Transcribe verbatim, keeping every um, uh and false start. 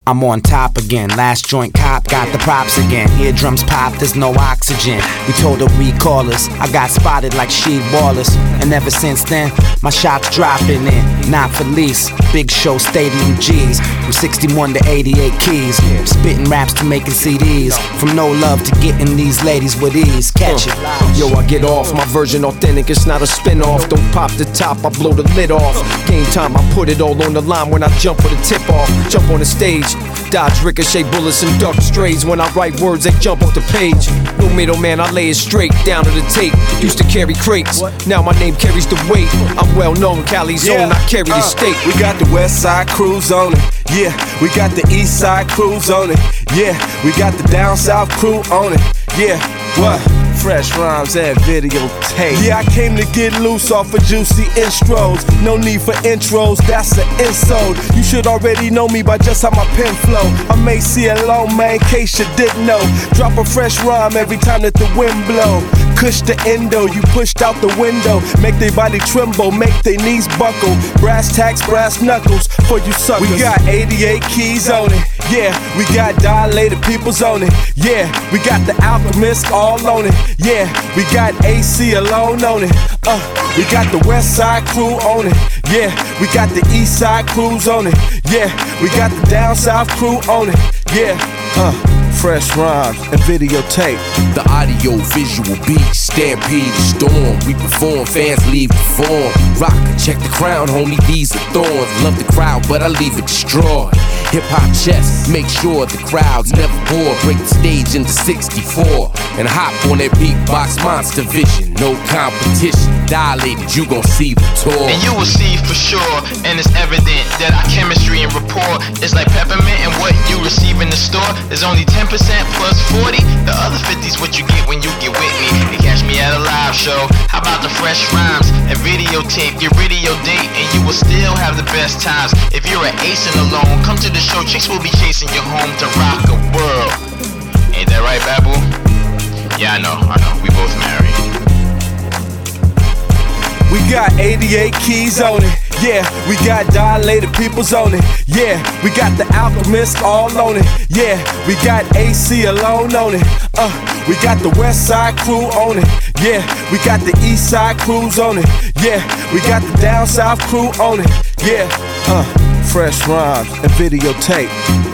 I'm on top again, last joint cop, got the props again. Eardrums pop, there's no oxygen. We told her we call us, I got spotted like Sheed Wallace. And ever since then, my shots dropping in, not for lease. Big show, stadium G's, from sixty-one to eighty-eight keys. Spitting raps to making C Ds, from no love to getting these ladies with ease. Catch it. Yo, I get off, my version authentic, it's not a spin-off. Don't pop the top, I blow the lid off. Game time, I put it all on the line when I jump for the tip-off. Jump on the stage, dodge ricochet bullets and duck strays. When I write words, they jump off the page. No middleman, I lay it straight down to the tape. Used to carry crates, now my name carries the weight. I'm well known, Cali's Yeah, own, I carry the uh, state. We got the west side crews on it. Yeah, we got the east side crews on it. Yeah, we got the down south crew on it. Yeah, what? Fresh rhymes and videotape. Yeah, I came to get loose off of juicy intros. No need for intros, that's an insult. You should already know me by just how my pen flow. I'm A C alone, man, in case you didn't know. Drop a fresh rhyme every time that the wind blow. Kush the endo, you pushed out the window. Make their body tremble, make their knees buckle. Brass tacks, brass knuckles for you suckers. We got eighty-eight keys on it. Yeah, we got dilated peoples on it. Yeah, we got the Alchemist all on it. Yeah, we got A C alone on it. Uh, we got the west side crew on it. Yeah, we got the east side crews on it. Yeah, we got the down south crew on it. Yeah, uh, fresh rhymes and videotape. The audio visual beat, stampede the storm. We perform, fans leave the form. Rock, check the crown, homie, these are thorns. Love the crowd, but I leave it destroyed. Hip hop chess, make sure the crowd's never bored. Break the stage into sixty-four and hop on that beatbox monster vision. No competition, dilated, you gon' see the tour. And you will see for sure, and it's evident that our chemistry and rapport is like peppermint, and what you receive in the store is only ten percent plus forty. The other fifty's what you get when you get with me. And catch me at a live show. How about the fresh rhymes and videotape? Your radio date, and you will still have the best times. If you're an ace and alone, come to the show. Chicks will be chasing you home to rock a world. Ain't that right, Babu? Yeah, I know, I know. We both married. We got eighty-eight keys on it. Yeah, we got dilated peoples on it. Yeah, we got the Alchemist all on it. Yeah, we got A C alone on it. Uh, we got the west side crew on it. Yeah, we got the east side crews on it. Yeah, we got the down south crew on it. Yeah, uh, fresh rhymes and videotape.